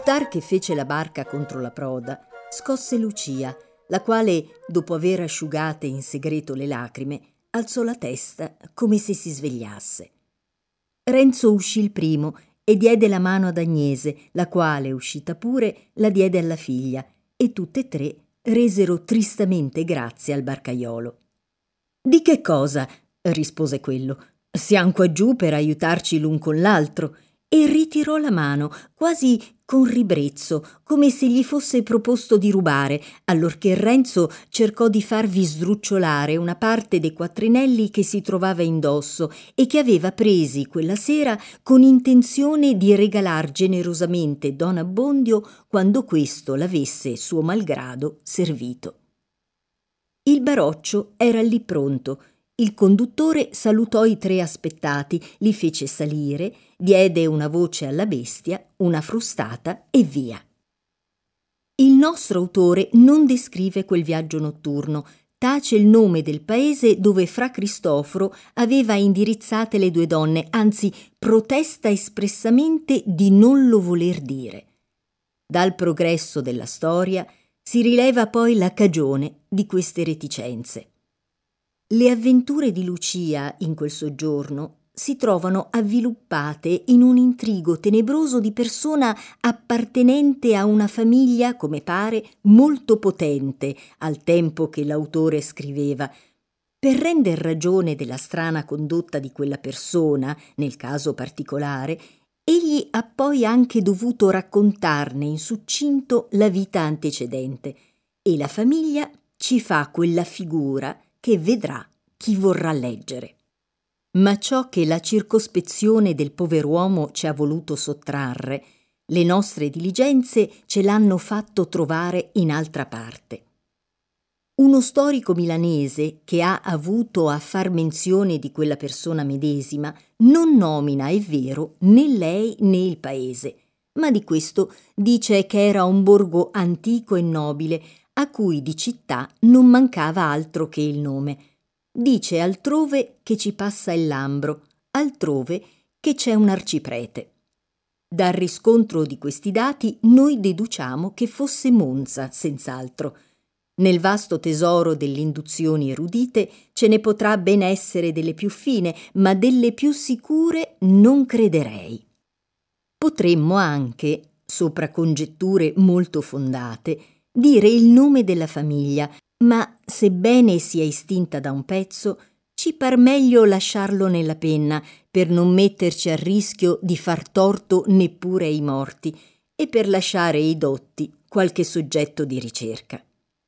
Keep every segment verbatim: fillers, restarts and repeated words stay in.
Buttar che fece la barca contro la proda scosse Lucia, la quale, dopo aver asciugate in segreto le lacrime, alzò la testa come se si svegliasse. Renzo uscì il primo e diede la mano ad Agnese, la quale, uscita pure, la diede alla figlia, e tutte e tre resero tristamente grazie al barcaiolo. «Di che cosa?» rispose quello. «Siamo qua giù per aiutarci l'un con l'altro», e ritirò la mano, quasi con ribrezzo, come se gli fosse proposto di rubare, allorché Renzo cercò di farvi sdrucciolare una parte dei quattrinelli che si trovava indosso e che aveva presi quella sera con intenzione di regalar generosamente don Abbondio quando questo l'avesse, suo malgrado, servito. Il baroccio era lì pronto. Il conduttore salutò i tre aspettati, li fece salire, diede una voce alla bestia, una frustata e via. Il nostro autore non descrive quel viaggio notturno, tace il nome del paese dove fra Cristoforo aveva indirizzate le due donne, anzi protesta espressamente di non lo voler dire. Dal progresso della storia si rileva poi la cagione di queste reticenze. Le avventure di Lucia in quel soggiorno si trovano avviluppate in un intrigo tenebroso di persona appartenente a una famiglia, come pare, molto potente al tempo che l'autore scriveva. Per render ragione della strana condotta di quella persona, nel caso particolare, egli ha poi anche dovuto raccontarne in succinto la vita antecedente, e la famiglia ci fa quella figura che vedrà chi vorrà leggere. Ma ciò che la circospezione del pover'uomo ci ha voluto sottrarre, le nostre diligenze ce l'hanno fatto trovare in altra parte. Uno storico milanese che ha avuto a far menzione di quella persona medesima non nomina, è vero, né lei né il paese, ma di questo dice che era un borgo antico e nobile, a cui di città non mancava altro che il nome. Dice altrove che ci passa il Lambro, altrove che c'è un arciprete. Dal riscontro di questi dati noi deduciamo che fosse Monza, senz'altro. Nel vasto tesoro delle induzioni erudite ce ne potrà ben essere delle più fine, ma delle più sicure non crederei. Potremmo anche, sopra congetture molto fondate, dire il nome della famiglia, ma sebbene sia istinta da un pezzo, ci par meglio lasciarlo nella penna per non metterci a rischio di far torto neppure ai morti e per lasciare ai dotti qualche soggetto di ricerca.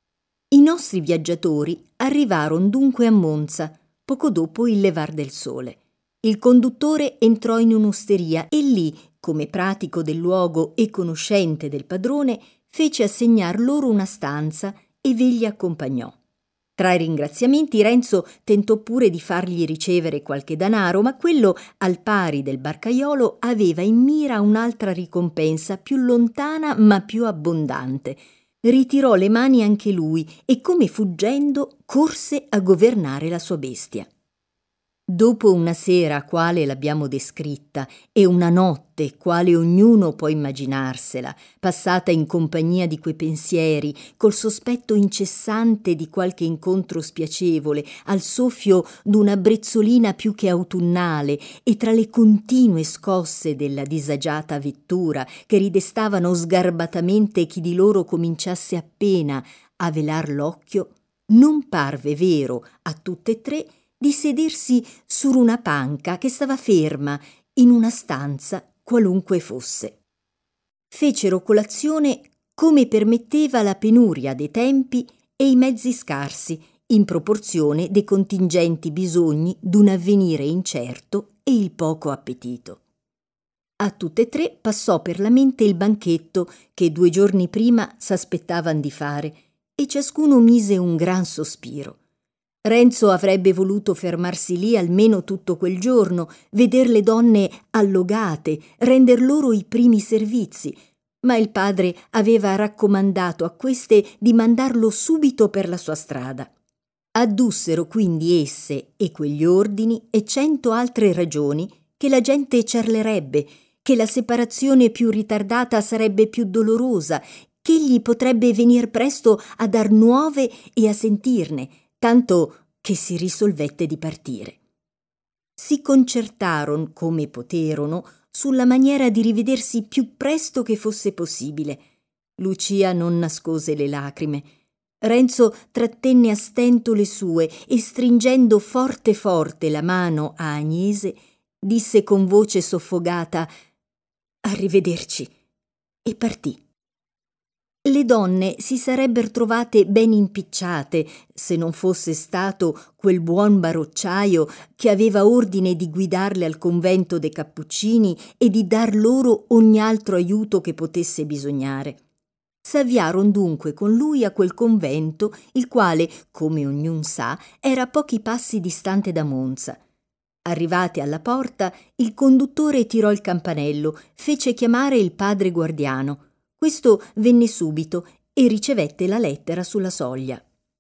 I nostri viaggiatori arrivarono dunque a Monza, poco dopo il levar del sole. Il conduttore entrò in un'osteria e lì, come pratico del luogo e conoscente del padrone, fece assegnar loro una stanza e ve li accompagnò. Tra i ringraziamenti Renzo tentò pure di fargli ricevere qualche danaro, ma quello, al pari del barcaiolo, aveva in mira un'altra ricompensa più lontana ma più abbondante. Ritirò le mani anche lui e, come fuggendo, corse a governare la sua bestia. Dopo una sera quale l'abbiamo descritta e una notte quale ognuno può immaginarsela, passata in compagnia di quei pensieri, col sospetto incessante di qualche incontro spiacevole, al soffio d'una brezzolina più che autunnale e tra le continue scosse della disagiata vettura che ridestavano sgarbatamente chi di loro cominciasse appena a velar l'occhio, non parve vero a tutte e tre di sedersi su una panca che stava ferma in una stanza qualunque fosse. Fecero colazione come permetteva la penuria dei tempi e i mezzi scarsi, in proporzione dei contingenti bisogni d'un avvenire incerto e il poco appetito. A tutte e tre passò per la mente il banchetto che due giorni prima s'aspettavan di fare e ciascuno mise un gran sospiro. Renzo avrebbe voluto fermarsi lì almeno tutto quel giorno, veder le donne allogate, render loro i primi servizi, ma il padre aveva raccomandato a queste di mandarlo subito per la sua strada. Addussero quindi esse e quegli ordini e cento altre ragioni che la gente ciarlerebbe, che la separazione più ritardata sarebbe più dolorosa, che egli potrebbe venir presto a dar nuove e a sentirne, tanto che si risolvette di partire. Si concertarono come poterono sulla maniera di rivedersi più presto che fosse possibile. Lucia non nascose le lacrime. Renzo trattenne a stento le sue e, stringendo forte forte la mano a Agnese, disse con voce soffocata: «Arrivederci», e partì. Le donne si sarebbero trovate ben impicciate se non fosse stato quel buon barocciaio che aveva ordine di guidarle al convento dei Cappuccini e di dar loro ogni altro aiuto che potesse bisognare. S'avviaron dunque con lui a quel convento, il quale, come ognun sa, era a pochi passi distante da Monza. Arrivati alla porta, il conduttore tirò il campanello, fece chiamare il padre guardiano. Questo venne subito e ricevette la lettera sulla soglia.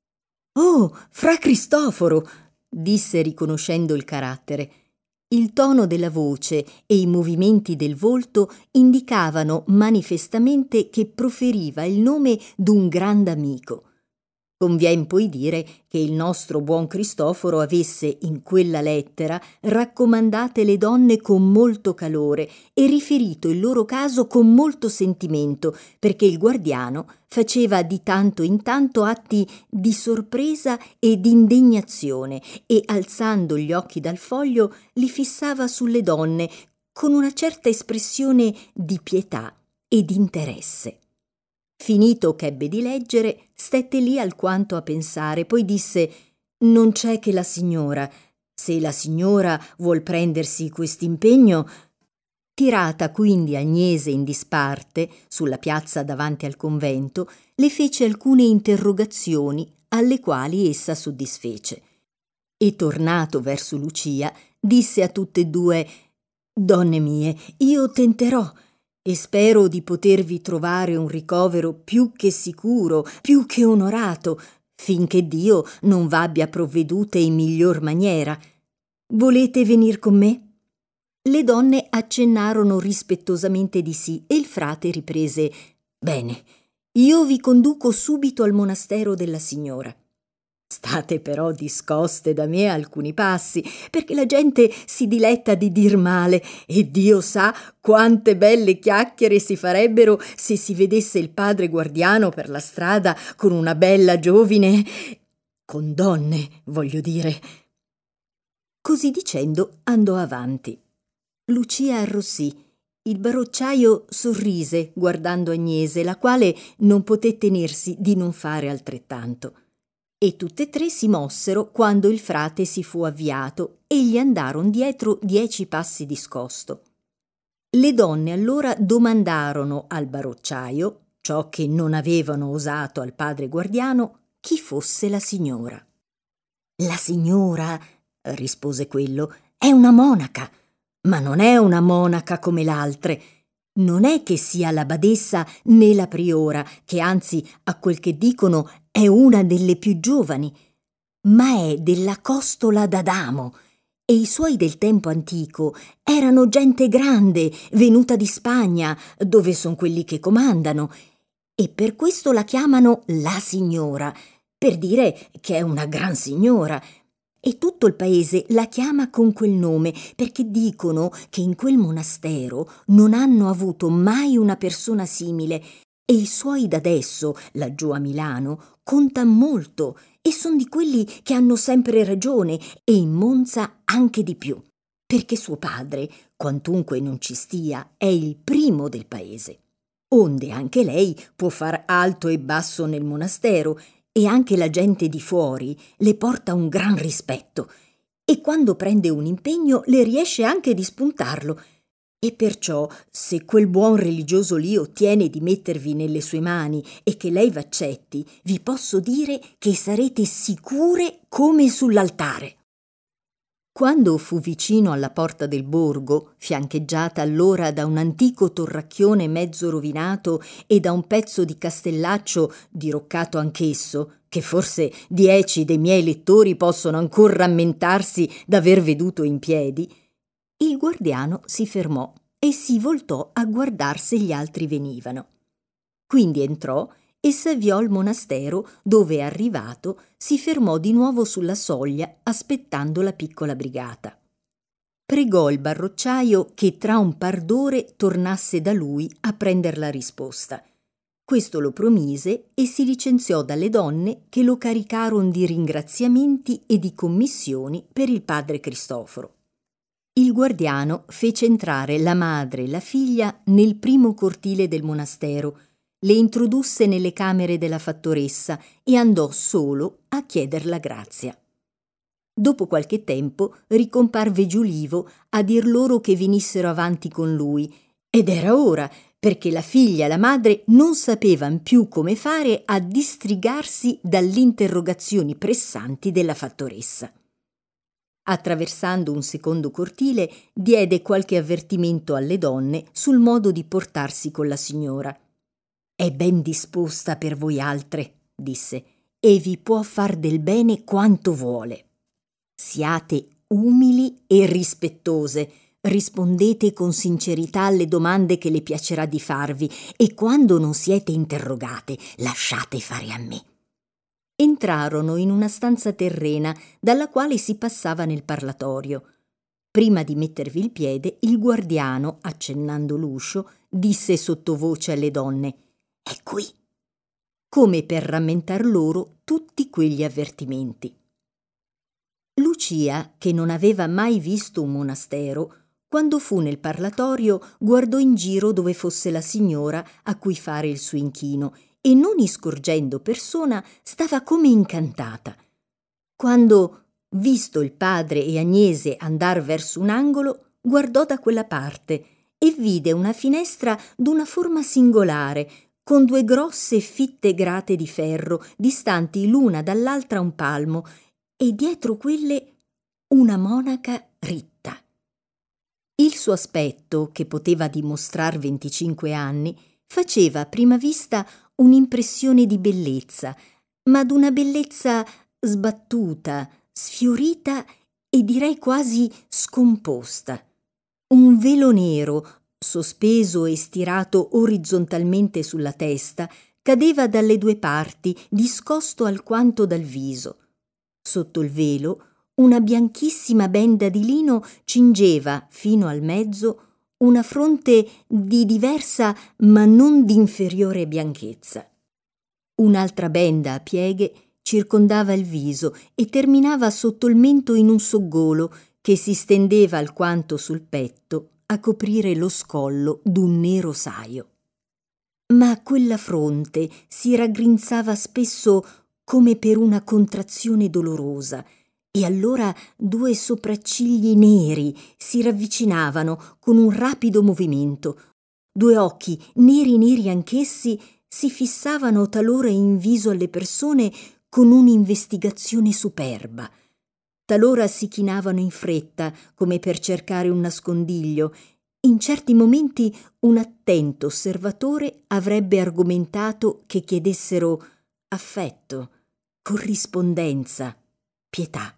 «Oh, fra Cristoforo!» disse riconoscendo il carattere. Il tono della voce e i movimenti del volto indicavano manifestamente che proferiva il nome d'un grande amico. Convien poi dire che il nostro buon Cristoforo avesse in quella lettera raccomandate le donne con molto calore e riferito il loro caso con molto sentimento, perché il guardiano faceva di tanto in tanto atti di sorpresa e di indignazione e, alzando gli occhi dal foglio, li fissava sulle donne con una certa espressione di pietà e di interesse. Finito ch'ebbe di leggere, stette lì alquanto a pensare, poi disse: «Non c'è che la signora. Se la signora vuol prendersi quest'impegno...» Tirata quindi Agnese in disparte, sulla piazza davanti al convento, le fece alcune interrogazioni alle quali essa soddisfece. E tornato verso Lucia, disse a tutte e due: «Donne mie, io tenterò e spero di potervi trovare un ricovero più che sicuro, più che onorato, finché Dio non v'abbia provvedute in miglior maniera. Volete venir con me?» Le donne accennarono rispettosamente di sì e il frate riprese: «Bene, io vi conduco subito al monastero della signora. State però discoste da me alcuni passi, perché la gente si diletta di dir male e Dio sa quante belle chiacchiere si farebbero se si vedesse il padre guardiano per la strada con una bella giovine, con donne, voglio dire». Così dicendo andò avanti. Lucia arrossì. Il barocciaio sorrise guardando Agnese, la quale non poté tenersi di non fare altrettanto. E tutte e tre si mossero quando il frate si fu avviato e gli andaron dietro dieci passi discosto. Le donne allora domandarono al barocciaio, ciò che non avevano osato al padre guardiano, chi fosse la signora. «La signora», rispose quello, «è una monaca, ma non è una monaca come l'altre. Non è che sia la badessa né la priora, che anzi, a quel che dicono, è una delle più giovani, ma è della costola d'Adamo, e i suoi del tempo antico erano gente grande, venuta di Spagna, dove son quelli che comandano, e per questo la chiamano la signora, per dire che è una gran signora, e tutto il paese la chiama con quel nome, perché dicono che in quel monastero non hanno avuto mai una persona simile, e i suoi d'adesso, laggiù a Milano, contan molto e son di quelli che hanno sempre ragione, e in Monza anche di più, perché suo padre, quantunque non ci stia, è il primo del paese. Onde anche lei può far alto e basso nel monastero, e anche la gente di fuori le porta un gran rispetto, e quando prende un impegno le riesce anche di spuntarlo. E perciò, se quel buon religioso lì ottiene di mettervi nelle sue mani e che lei v'accetti, vi posso dire che sarete sicure come sull'altare». Quando fu vicino alla porta del borgo, fiancheggiata allora da un antico torracchione mezzo rovinato e da un pezzo di castellaccio diroccato anch'esso, che forse dieci dei miei lettori possono ancor rammentarsi d'aver veduto in piedi, il guardiano si fermò e si voltò a guardar se gli altri venivano. Quindi entrò e s'avviò al monastero, dove, arrivato, si fermò di nuovo sulla soglia aspettando la piccola brigata. Pregò il barrocciaio che tra un par d'ore tornasse da lui a prender la risposta. Questo lo promise e si licenziò dalle donne, che lo caricarono di ringraziamenti e di commissioni per il padre Cristoforo. Il guardiano fece entrare la madre e la figlia nel primo cortile del monastero, le introdusse nelle camere della fattoressa e andò solo a chieder la grazia. Dopo qualche tempo ricomparve Giulivo a dir loro che venissero avanti con lui, ed era ora, perché la figlia e la madre non sapevan più come fare a distrigarsi dalle interrogazioni pressanti della fattoressa. Attraversando un secondo cortile, diede qualche avvertimento alle donne sul modo di portarsi con la signora. «È ben disposta per voi altre», disse, «e vi può far del bene quanto vuole. Siate umili e rispettose, rispondete con sincerità alle domande che le piacerà di farvi e quando non siete interrogate lasciate fare a me». Entrarono in una stanza terrena dalla quale si passava nel parlatorio. Prima di mettervi il piede, il guardiano, accennando l'uscio, disse sottovoce alle donne: «È qui», come per rammentar loro tutti quegli avvertimenti. Lucia, che non aveva mai visto un monastero, quando fu nel parlatorio guardò in giro dove fosse la signora a cui fare il suo inchino e, non iscorgendo persona, stava come incantata. Quando, visto il padre e Agnese andar verso un angolo, guardò da quella parte e vide una finestra d'una forma singolare, con due grosse e fitte grate di ferro, distanti l'una dall'altra un palmo, e dietro quelle una monaca ritta. Il suo aspetto, che poteva dimostrar venticinque anni, faceva a prima vista un'impressione di bellezza, ma d'una bellezza sbattuta, sfiorita e direi quasi scomposta. Un velo nero, sospeso e stirato orizzontalmente sulla testa, cadeva dalle due parti, discosto alquanto dal viso. Sotto il velo una bianchissima benda di lino cingeva fino al mezzo una fronte di diversa ma non d'inferiore bianchezza. Un'altra benda a pieghe circondava il viso e terminava sotto il mento in un soggolo che si stendeva alquanto sul petto a coprire lo scollo d'un nero saio. Ma quella fronte si raggrinzava spesso come per una contrazione dolorosa, e allora due sopraccigli neri si ravvicinavano con un rapido movimento. Due occhi neri neri anch'essi si fissavano talora in viso alle persone con un'investigazione superba. Talora si chinavano in fretta come per cercare un nascondiglio. In certi momenti un attento osservatore avrebbe argomentato che chiedessero affetto, corrispondenza, pietà.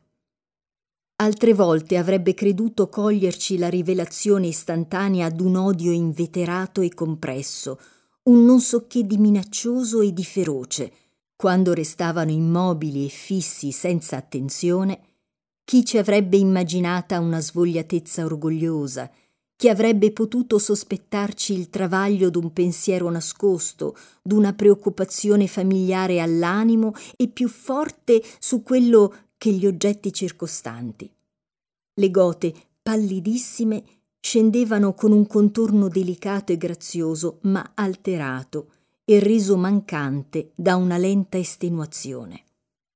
Altre volte avrebbe creduto coglierci la rivelazione istantanea d'un odio inveterato e compresso, un non so che di minaccioso e di feroce. Quando restavano immobili e fissi senza attenzione, chi ci avrebbe immaginata una svogliatezza orgogliosa, chi avrebbe potuto sospettarci il travaglio d'un pensiero nascosto, d'una preoccupazione familiare all'animo e più forte su quello che gli oggetti circostanti. Le gote, pallidissime, scendevano con un contorno delicato e grazioso, ma alterato e reso mancante da una lenta estenuazione.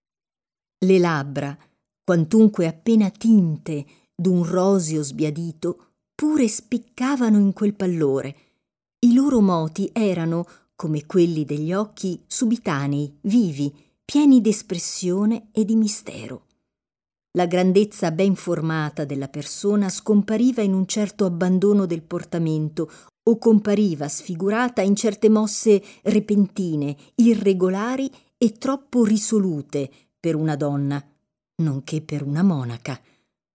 Le labbra, quantunque appena tinte d'un roseo sbiadito, pure spiccavano in quel pallore. I loro moti erano, come quelli degli occhi, subitanei, vivi, pieni d'espressione e di mistero. La grandezza ben formata della persona scompariva in un certo abbandono del portamento o compariva sfigurata in certe mosse repentine, irregolari e troppo risolute per una donna, nonché per una monaca.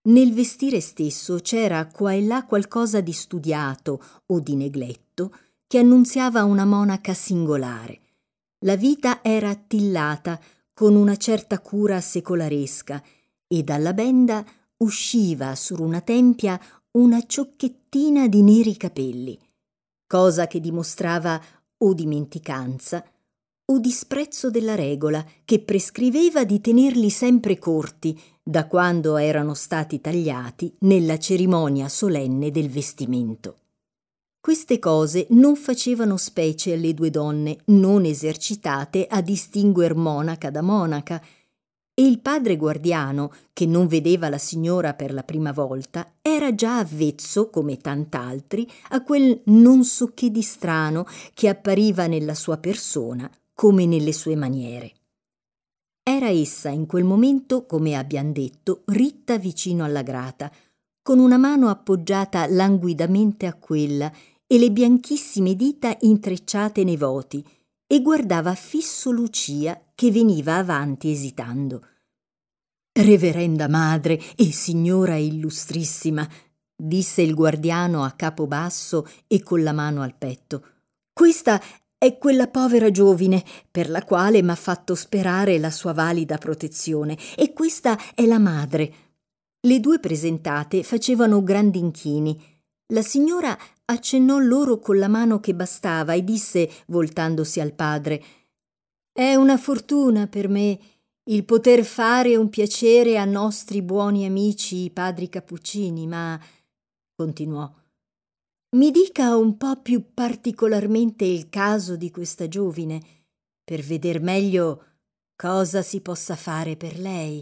Nel vestire stesso c'era qua e là qualcosa di studiato o di negletto che annunziava una monaca singolare. La vita era attillata con una certa cura secolaresca e dalla benda usciva sur una tempia una ciocchettina di neri capelli, cosa che dimostrava o dimenticanza o disprezzo della regola che prescriveva di tenerli sempre corti da quando erano stati tagliati nella cerimonia solenne del vestimento. Queste cose non facevano specie alle due donne non esercitate a distinguer monaca da monaca, e il padre guardiano, che non vedeva la signora per la prima volta, era già avvezzo, come tant'altri, a quel non so che di strano che appariva nella sua persona come nelle sue maniere. Era essa in quel momento, come abbiam detto, ritta vicino alla grata, con una mano appoggiata languidamente a quella e le bianchissime dita intrecciate nei voti, e guardava fisso Lucia che veniva avanti esitando. «Reverenda madre e signora illustrissima», disse il guardiano a capo basso e con la mano al petto, «questa è quella povera giovine per la quale m'ha fatto sperare la sua valida protezione, e questa è la madre». Le due presentate facevano grandi inchini. La signora accennò loro con la mano che bastava e disse, voltandosi al padre: «È una fortuna per me il poter fare un piacere a nostri buoni amici i padri Cappuccini, ma», continuò, «mi dica un po' più particolarmente il caso di questa giovine, per veder meglio cosa si possa fare per lei».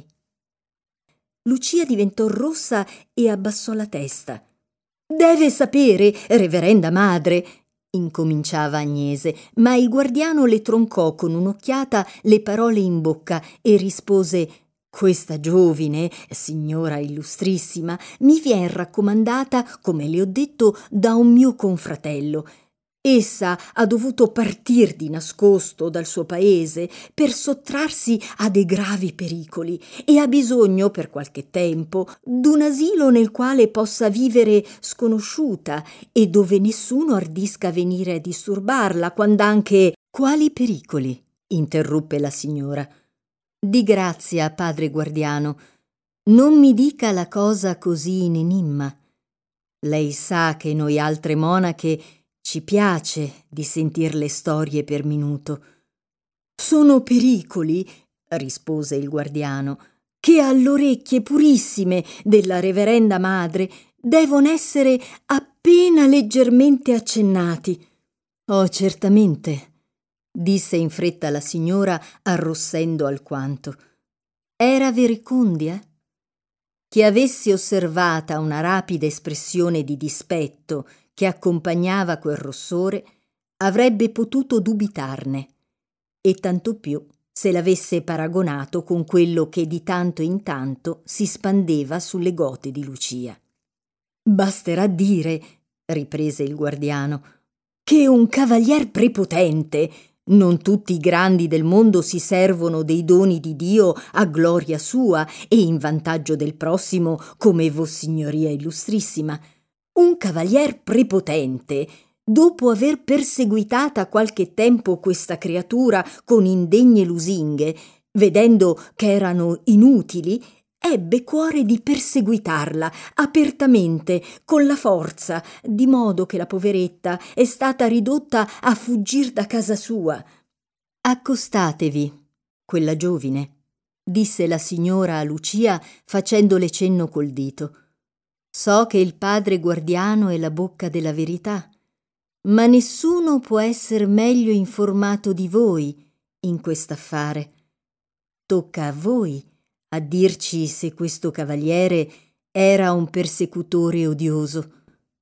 Lucia diventò rossa e abbassò la testa. «Deve sapere, reverenda madre», incominciava Agnese, ma il guardiano le troncò con un'occhiata le parole in bocca e rispose: «Questa giovine, signora illustrissima, mi vien raccomandata, come le ho detto, da un mio confratello. Essa ha dovuto partir di nascosto dal suo paese per sottrarsi a dei gravi pericoli e ha bisogno per qualche tempo d'un asilo nel quale possa vivere sconosciuta e dove nessuno ardisca venire a disturbarla, quand'anche…» «Quali pericoli?» interruppe la signora. «Di grazia, padre guardiano, non mi dica la cosa così in enimma. Lei sa che noi altre monache ci piace di sentir le storie per minuto». «Sono pericoli», rispose il guardiano, «che alle orecchie purissime della reverenda madre devon essere appena leggermente accennati». «Oh, certamente», disse in fretta la signora, arrossendo alquanto. «Era verecondia?» Chi avesse osservata una rapida espressione di dispetto che accompagnava quel rossore avrebbe potuto dubitarne, e tanto più se l'avesse paragonato con quello che di tanto in tanto si spandeva sulle gote di Lucia. «Basterà dire», riprese il guardiano, «che un cavalier prepotente, non tutti i grandi del mondo si servono dei doni di Dio a gloria sua e in vantaggio del prossimo come Vossignoria illustrissima, un cavalier prepotente, dopo aver perseguitata qualche tempo questa creatura con indegne lusinghe, vedendo che erano inutili, ebbe cuore di perseguitarla apertamente con la forza, di modo che la poveretta è stata ridotta a fuggir da casa sua». «Accostatevi, quella giovine», disse la signora a Lucia facendole cenno col dito. «So che il padre guardiano è la bocca della verità, ma nessuno può esser meglio informato di voi in quest'affare. Tocca a voi a dirci se questo cavaliere era un persecutore odioso».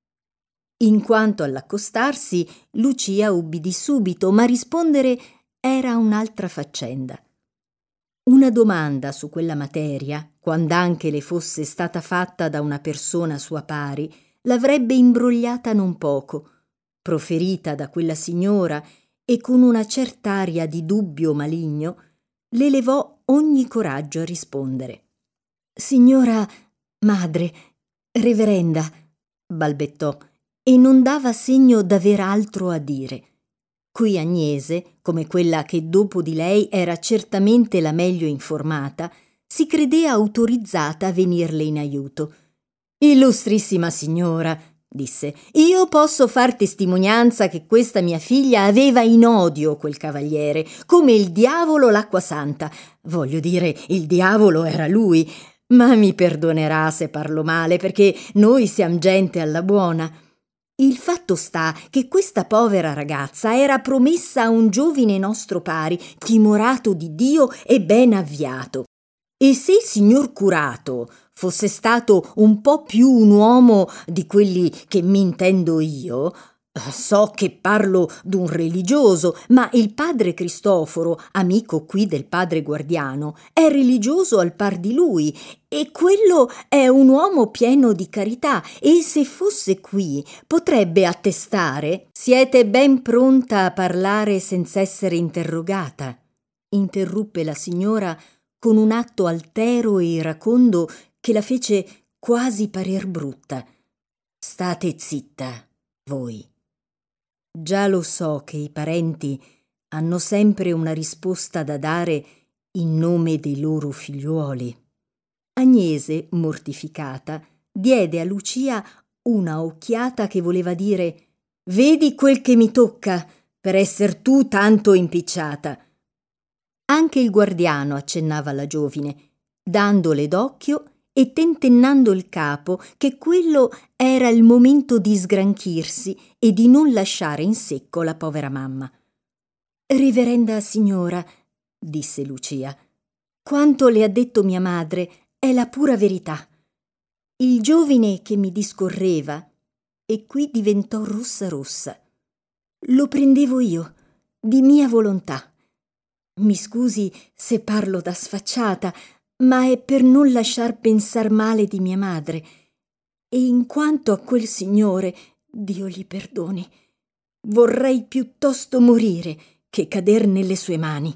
In quanto all'accostarsi, Lucia ubbidì subito, ma rispondere era un'altra faccenda. Una domanda su quella materia, quand'anche le fosse stata fatta da una persona sua pari, l'avrebbe imbrogliata non poco, proferita da quella signora, e con una cert'aria di dubbio maligno le levò ogni coraggio a rispondere. «Signora, Madre, reverenda, balbettò, e non dava segno d'aver altro a dire. Qui Agnese, come quella che dopo di lei era certamente la meglio informata, si credea autorizzata a venirle in aiuto. «Illustrissima signora», disse, «io posso far testimonianza che questa mia figlia aveva in odio quel cavaliere, come il diavolo l'acqua santa. Voglio dire, il diavolo era lui, ma mi perdonerà se parlo male, perché noi siamo gente alla buona. Il fatto sta che questa povera ragazza era promessa a un giovine nostro pari, timorato di Dio e ben avviato. E se il signor curato fosse stato un po' più un uomo di quelli che mi intendo io, so che parlo d'un religioso, ma il padre Cristoforo, amico qui del padre Guardiano, è religioso al par di lui, e quello è un uomo pieno di carità, e se fosse qui potrebbe attestare. Siete ben pronta a parlare senza essere interrogata, interruppe la signora con un atto altero e iracondo che la fece quasi parer brutta. State zitta, voi. Già lo so che i parenti hanno sempre una risposta da dare in nome dei loro figliuoli. Agnese, mortificata, diede a Lucia una occhiata che voleva dire: «Vedi quel che mi tocca per esser tu tanto impicciata». Anche il guardiano accennava alla giovine, dandole d'occhio e tentennando il capo che quello era il momento di sgranchirsi e di non lasciare in secco la povera mamma. «Riverenda signora», disse Lucia, «quanto le ha detto mia madre è la pura verità. Il giovine che mi discorreva», e qui diventò rossa rossa, «lo prendevo io, di mia volontà. Mi scusi se parlo da sfacciata, ma è per non lasciar pensar male di mia madre. E in quanto a quel signore, Dio gli perdoni, vorrei piuttosto morire che cader nelle sue mani.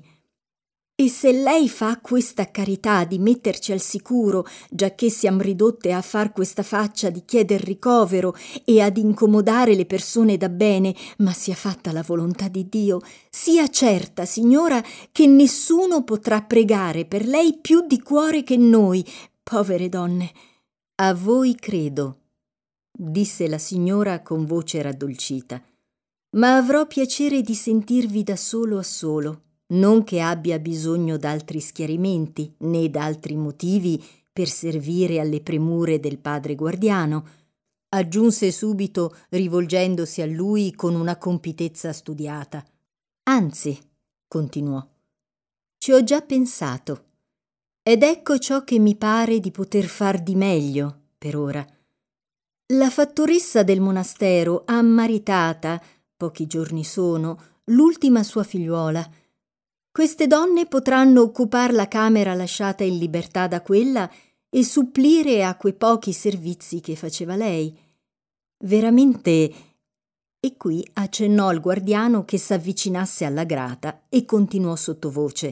E se lei fa questa carità di metterci al sicuro, giacché siam ridotte a far questa faccia di chieder ricovero e ad incomodare le persone da bene, ma sia fatta la volontà di Dio, sia certa, signora, che nessuno potrà pregare per lei più di cuore che noi, povere donne». «A voi credo», disse la signora con voce raddolcita, «ma avrò piacere di sentirvi da solo a solo. Non che abbia bisogno d'altri schiarimenti né d'altri motivi per servire alle premure del padre Guardiano», aggiunse subito rivolgendosi a lui con una compitezza studiata. «Anzi», continuò, «ci ho già pensato, ed ecco ciò che mi pare di poter far di meglio per ora. La fattoressa del monastero ha maritata, pochi giorni sono, l'ultima sua figliuola. Queste donne potranno occupar la camera lasciata in libertà da quella e supplire a quei pochi servizi che faceva lei. Veramente». E qui accennò al guardiano che s'avvicinasse alla grata e continuò sottovoce: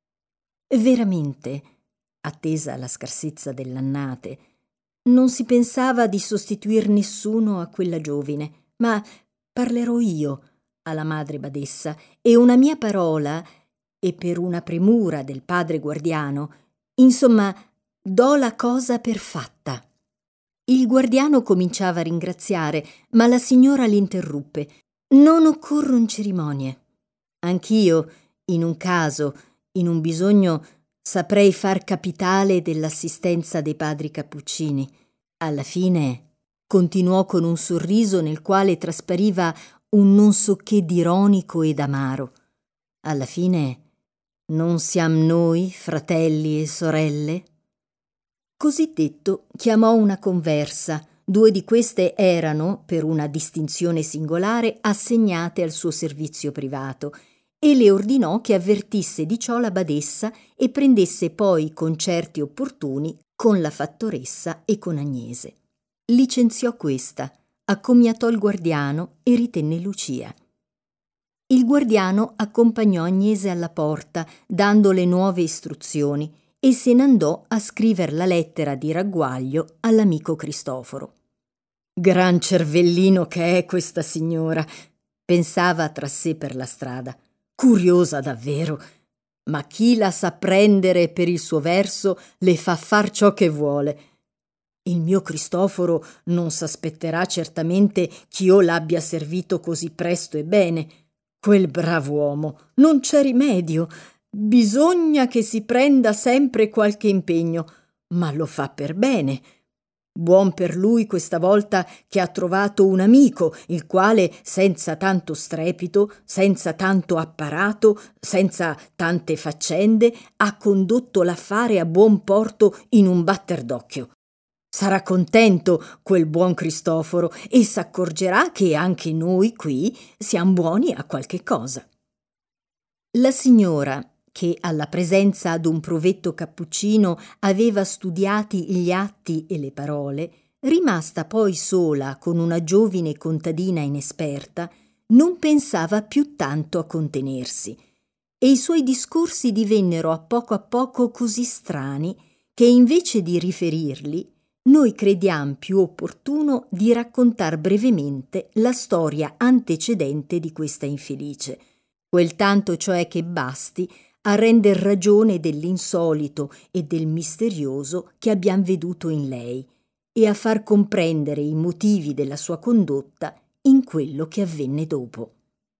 «Veramente, attesa la scarsezza dell'annate, non si pensava di sostituir nessuno a quella giovine, ma parlerò io alla madre badessa, e una mia parola, e per una premura del padre Guardiano, insomma, do la cosa per fatta». Il guardiano cominciava a ringraziare, ma la signora l'interruppe: «Non occorron cerimonie. Anch'io, in un caso, in un bisogno, saprei far capitale dell'assistenza dei padri cappuccini. Alla fine», continuò con un sorriso nel quale traspariva un non so che d'ironico ed amaro, «alla fine non siam noi fratelli e sorelle?» Così detto, chiamò una conversa. Due di queste erano, per una distinzione singolare, assegnate al suo servizio privato, e le ordinò che avvertisse di ciò la badessa e prendesse poi i concerti opportuni con la fattoressa e con Agnese. Licenziò questa, accomiatò il guardiano e ritenne Lucia. Il guardiano accompagnò Agnese alla porta, dandole nuove istruzioni, e se ne andò a scriver la lettera di ragguaglio all'amico Cristoforo. «Gran cervellino che è questa signora», pensava tra sé per la strada. «Curiosa davvero, ma chi la sa prendere per il suo verso le fa far ciò che vuole. Il mio Cristoforo non s'aspetterà certamente ch'io l'abbia servito così presto e bene. Quel brav'uomo, non c'è rimedio. Bisogna che si prenda sempre qualche impegno, ma lo fa per bene. Buon per lui questa volta che ha trovato un amico, il quale, senza tanto strepito, senza tanto apparato, senza tante faccende, ha condotto l'affare a buon porto in un batter d'occhio. Sarà contento quel buon Cristoforo e s'accorgerà che anche noi qui siamo buoni a qualche cosa». La signora, che alla presenza d'un provetto cappuccino aveva studiati gli atti e le parole, rimasta poi sola con una giovine contadina inesperta, non pensava più tanto a contenersi, e i suoi discorsi divennero a poco a poco così strani che invece di riferirli noi crediam più opportuno di raccontar brevemente la storia antecedente di questa infelice, quel tanto cioè che basti a render ragione dell'insolito e del misterioso che abbiam veduto in lei e a far comprendere i motivi della sua condotta in quello che avvenne dopo.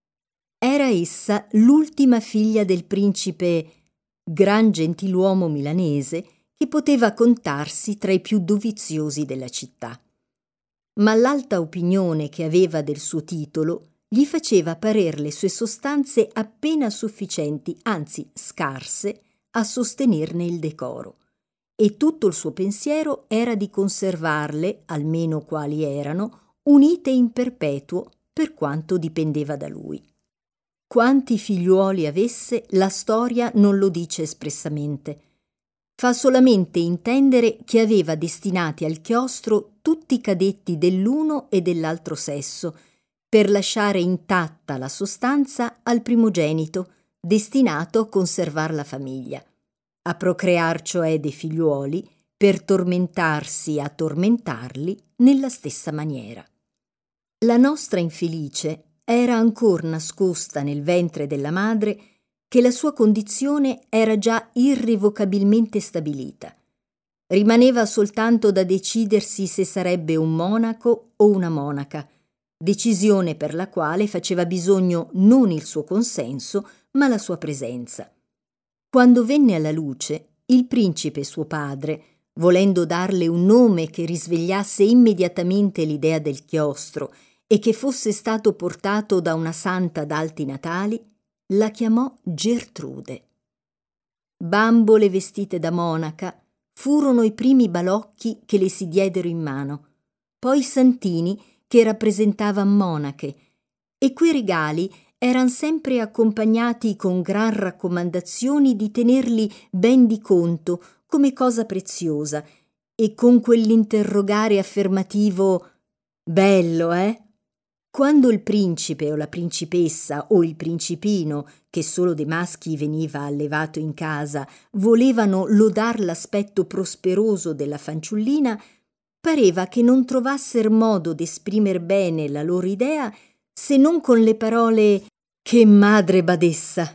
Era essa l'ultima figlia del principe, gran gentiluomo milanese, che poteva contarsi tra i più doviziosi della città. Ma l'alta opinione che aveva del suo titolo gli faceva parer le sue sostanze appena sufficienti, anzi scarse, a sostenerne il decoro, e tutto il suo pensiero era di conservarle, almeno quali erano, unite in perpetuo per quanto dipendeva da lui. Quanti figliuoli avesse, la storia non lo dice espressamente. Fa solamente intendere che aveva destinati al chiostro tutti i cadetti dell'uno e dell'altro sesso, per lasciare intatta la sostanza al primogenito, destinato a conservar la famiglia, a procrear cioè dei figliuoli, per tormentarsi e a tormentarli nella stessa maniera. La nostra infelice era ancor nascosta nel ventre della madre, che la sua condizione era già irrevocabilmente stabilita. Rimaneva soltanto da decidersi se sarebbe un monaco o una monaca, decisione per la quale faceva bisogno non il suo consenso, ma la sua presenza. Quando venne alla luce, il principe suo padre, volendo darle un nome che risvegliasse immediatamente l'idea del chiostro e che fosse stato portato da una santa d'alti natali, la chiamò Gertrude. Bambole vestite da monaca furono i primi balocchi che le si diedero in mano, poi santini che rappresentavan monache, e quei regali eran sempre accompagnati con gran raccomandazioni di tenerli ben di conto come cosa preziosa e con quell'interrogare affermativo «bello, eh?» Quando il principe o la principessa o il principino, che solo dei maschi veniva allevato in casa, volevano lodar l'aspetto prosperoso della fanciullina, pareva che non trovasser modo d'esprimer bene la loro idea se non con le parole «che madre badessa».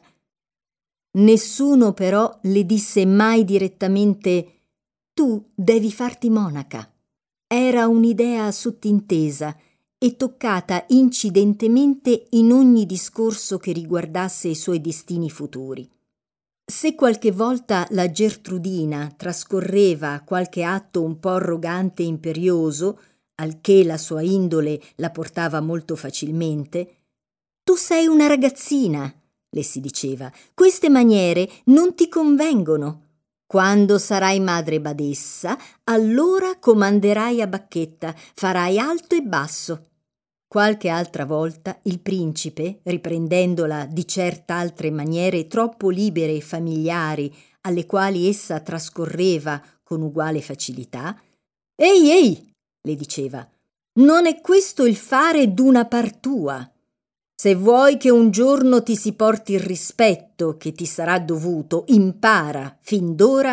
Nessuno però le disse mai direttamente «tu devi farti monaca». Era un'idea sottintesa e toccata incidentemente in ogni discorso che riguardasse i suoi destini futuri. Se qualche volta la Gertrudina trascorreva qualche atto un po' arrogante e imperioso, al che la sua indole la portava molto facilmente, «tu sei una ragazzina», le si diceva, «queste maniere non ti convengono. Quando sarai madre badessa, allora comanderai a bacchetta, farai alto e basso». Qualche altra volta il principe, riprendendola di cert'altre maniere troppo libere e familiari alle quali essa trascorreva con uguale facilità, «Ehi, ehi!» le diceva, «non è questo il fare d'una par tua. Se vuoi che un giorno ti si porti il rispetto che ti sarà dovuto, impara fin d'ora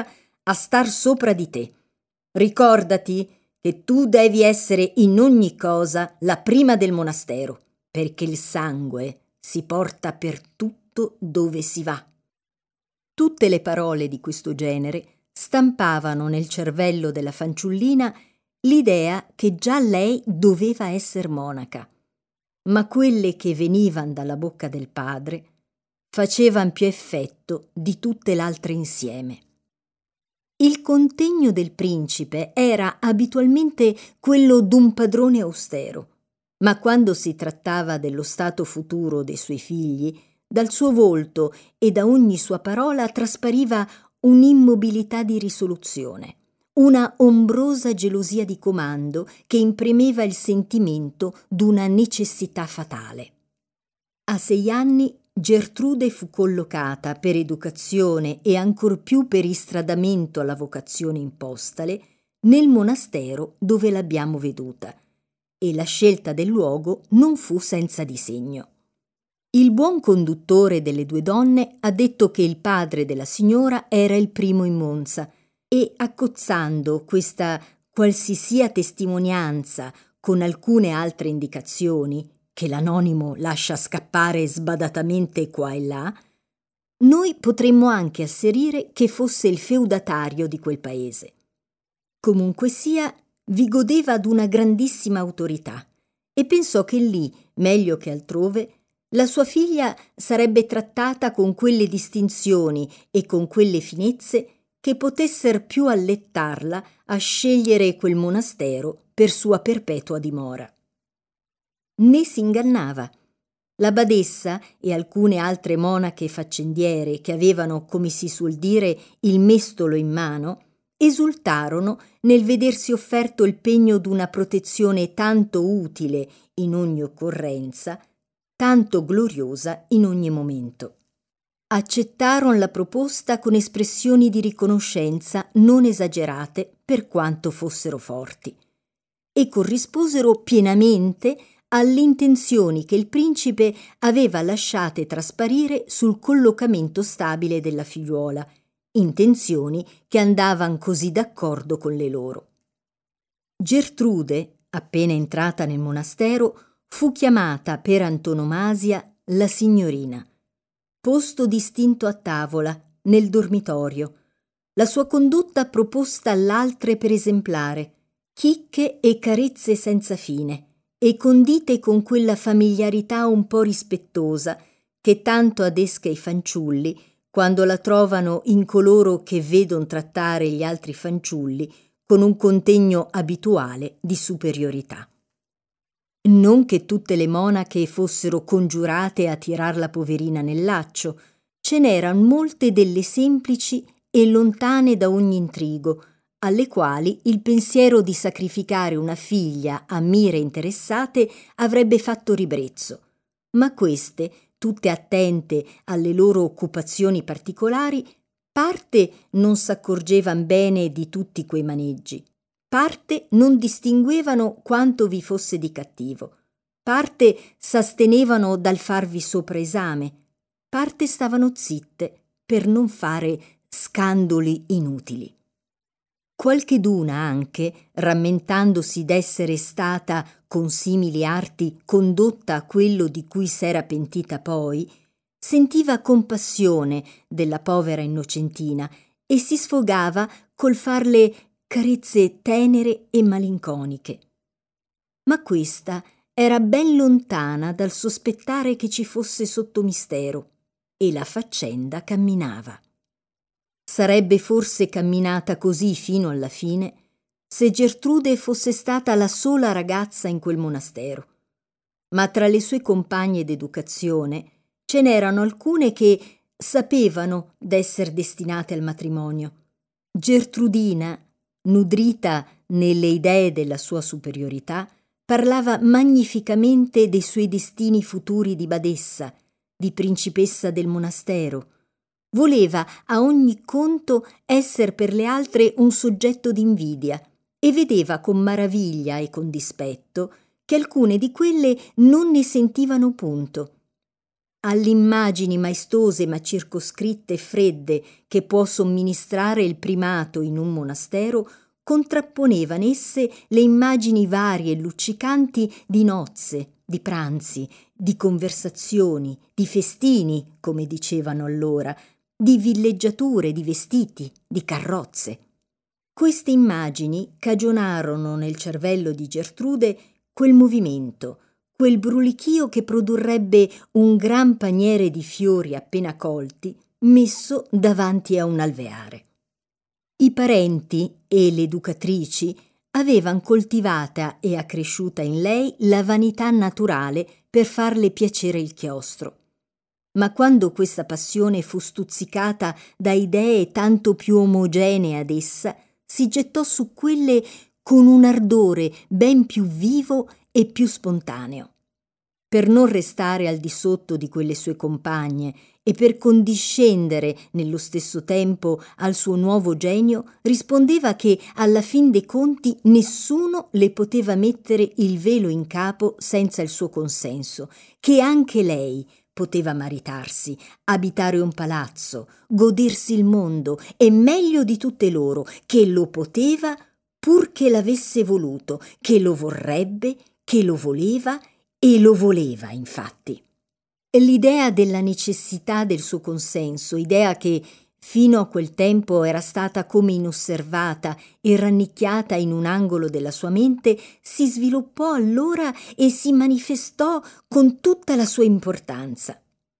a star sopra di te. Ricordati che tu devi essere in ogni cosa la prima del monastero, perché il sangue si porta per tutto dove si va. Tutte le parole di questo genere stampavano nel cervello della fanciullina l'idea che già lei doveva esser monaca, ma quelle che venivan dalla bocca del padre facevan più effetto di tutte l'altre insieme. Il contegno del principe era abitualmente quello d'un padrone austero, ma quando si trattava dello stato futuro dei suoi figli, dal suo volto e da ogni sua parola traspariva un'immobilità di risoluzione, una ombrosa gelosia di comando che imprimeva il sentimento d'una necessità fatale. A sei anni Gertrude fu collocata per educazione e ancor più per istradamento alla vocazione impostale nel monastero dove l'abbiamo veduta, e la scelta del luogo non fu senza disegno. Il buon conduttore delle due donne ha detto che il padre della signora era il primo in Monza e, accozzando questa qualsisia testimonianza con alcune altre indicazioni che l'anonimo lascia scappare sbadatamente qua e là, noi potremmo anche asserire che fosse il feudatario di quel paese. Comunque sia, vi godeva d'una grandissima autorità e pensò che lì, meglio che altrove, la sua figlia sarebbe trattata con quelle distinzioni e con quelle finezze che potesser più allettarla a scegliere quel monastero per sua perpetua dimora. Né si ingannava. La badessa e alcune altre monache faccendiere che avevano, come si suol dire, il mestolo in mano, esultarono nel vedersi offerto il pegno d'una protezione tanto utile in ogni occorrenza, tanto gloriosa in ogni momento. Accettaron la proposta con espressioni di riconoscenza non esagerate per quanto fossero forti, e corrisposero pienamente alle intenzioni che il principe aveva lasciate trasparire sul collocamento stabile della figliuola, intenzioni che andavan così d'accordo con le loro. Gertrude, appena entrata nel monastero, fu chiamata per antonomasia la signorina, posto distinto a tavola, nel dormitorio, la sua condotta proposta all'altre per esemplare, chicche e carezze senza fine, e condite con quella familiarità un po' rispettosa che tanto adesca i fanciulli quando la trovano in coloro che vedon trattare gli altri fanciulli con un contegno abituale di superiorità. Non che tutte le monache fossero congiurate a tirar la poverina nel laccio, ce n'eran molte delle semplici e lontane da ogni intrigo, alle quali il pensiero di sacrificare una figlia a mire interessate avrebbe fatto ribrezzo, ma queste, tutte attente alle loro occupazioni particolari, parte non s'accorgevan bene di tutti quei maneggi, parte non distinguevano quanto vi fosse di cattivo, parte s'astenevano dal farvi sopra esame, parte stavano zitte per non fare scandoli inutili. Qualcheduna anche, rammentandosi d'essere stata con simili arti condotta a quello di cui s'era pentita poi, sentiva compassione della povera innocentina e si sfogava col farle carezze tenere e malinconiche. Ma questa era ben lontana dal sospettare che ci fosse sotto mistero, e la faccenda camminava. Sarebbe forse camminata così fino alla fine se Gertrude fosse stata la sola ragazza in quel monastero. Ma tra le sue compagne d'educazione ce n'erano alcune che sapevano d'esser destinate al matrimonio. Gertrudina, nudrita nelle idee della sua superiorità, parlava magnificamente dei suoi destini futuri di badessa, di principessa del monastero. Voleva a ogni conto esser per le altre un soggetto d'invidia e vedeva con maraviglia e con dispetto che alcune di quelle non ne sentivano punto. alle immagini maestose ma circoscritte e fredde che può somministrare il primato in un monastero, contrapponeva in esse le immagini varie e luccicanti di nozze, di pranzi, di conversazioni, di festini, come dicevano allora, di villeggiature, di vestiti, di carrozze. Queste immagini cagionarono nel cervello di Gertrude quel movimento, quel brulichio che produrrebbe un gran paniere di fiori appena colti messo davanti a un alveare. I parenti e le educatrici avevan coltivata e accresciuta in lei la vanità naturale per farle piacere il chiostro. Ma quando questa passione fu stuzzicata da idee tanto più omogenee ad essa, si gettò su quelle con un ardore ben più vivo e più spontaneo. Per non restare al di sotto di quelle sue compagne e per condiscendere nello stesso tempo al suo nuovo genio, rispondeva che alla fin dei conti nessuno le poteva mettere il velo in capo senza il suo consenso, che anche lei poteva maritarsi, abitare un palazzo, godersi il mondo e meglio di tutte loro, che lo poteva pur che l'avesse voluto, che lo vorrebbe, che lo voleva e lo voleva infatti. L'idea della necessità del suo consenso, idea che fino a quel tempo era stata come inosservata e rannicchiata in un angolo della sua mente, si sviluppò allora e si manifestò con tutta la sua importanza.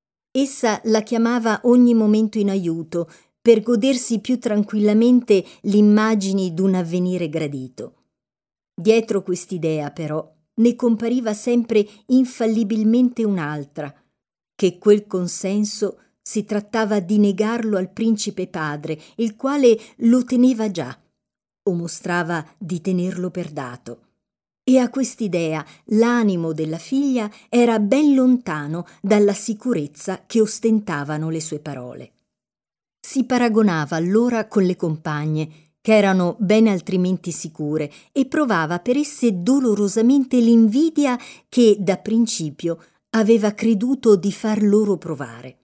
Essa la chiamava ogni momento in aiuto per godersi più tranquillamente l'immagine d'un avvenire gradito. Dietro quest'idea, però, ne compariva sempre infallibilmente un'altra, che quel consenso si trattava di negarlo al principe padre, il quale lo teneva già, o mostrava di tenerlo per dato. E a quest'idea l'animo della figlia era ben lontano dalla sicurezza che ostentavano le sue parole. Si paragonava allora con le compagne, che erano ben altrimenti sicure, e provava per esse dolorosamente l'invidia che da principio aveva creduto di far loro provare.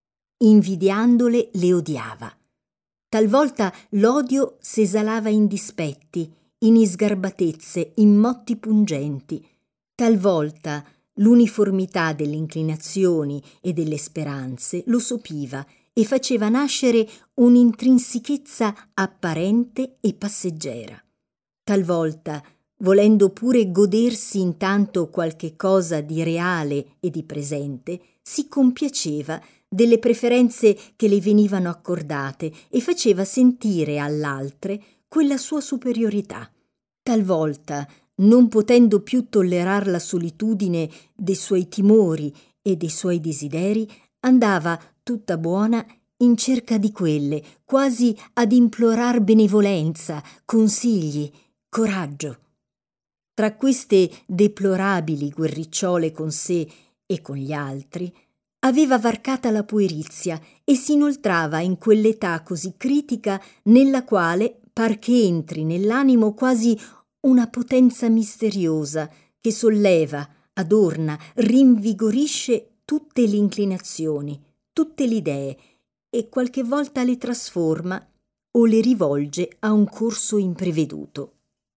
Invidiandole le odiava. Talvolta l'odio s'esalava in dispetti, in isgarbatezze, in motti pungenti. Talvolta l'uniformità delle inclinazioni e delle speranze lo sopiva e faceva nascere un'intrinsichezza apparente e passeggera. Talvolta, volendo pure godersi intanto qualche cosa di reale e di presente, si compiaceva delle preferenze che le venivano accordate e faceva sentire all'altre quella sua superiorità. Talvolta, non potendo più tollerar la solitudine dei suoi timori e dei suoi desideri, andava tutta buona in cerca di quelle, quasi ad implorar benevolenza, consigli, coraggio. Tra queste deplorabili guerricciole con sé e con gli altri, aveva varcata la puerizia e si inoltrava in quell'età così critica nella quale par che entri nell'animo quasi una potenza misteriosa che solleva, adorna, rinvigorisce tutte le inclinazioni, tutte le idee e qualche volta le trasforma o le rivolge a un corso impreveduto.